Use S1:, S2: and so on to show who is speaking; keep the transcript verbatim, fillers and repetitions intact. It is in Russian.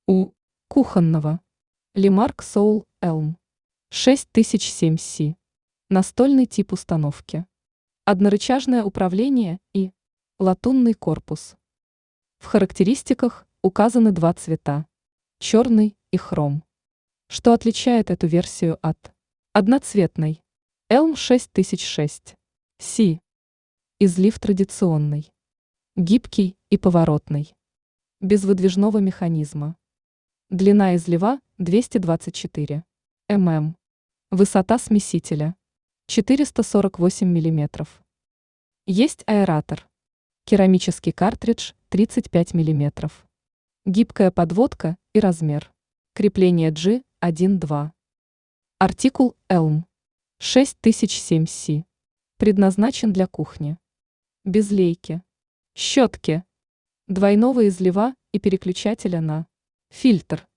S1: У кухонного Лимарк Soul Elm шесть тысяч семь Си. Настольный тип установки. Однорычажное управление и латунный корпус. В характеристиках указаны два цвета – черный и хром. Что отличает эту версию от одноцветной Elm шесть тысяч шесть Си? Излив традиционный, гибкий и поворотный, без выдвижного механизма. Длина излива двести двадцать четыре миллиметра. Высота смесителя четыреста сорок восемь миллиметров. Есть аэратор. Керамический картридж тридцать пять миллиметров. Гибкая подводка и размер. Крепление джи один-два. Артикул Elm шесть тысяч семь Си. Предназначен для кухни. Без лейки, щетки, двойного излива и переключателя на фильтр.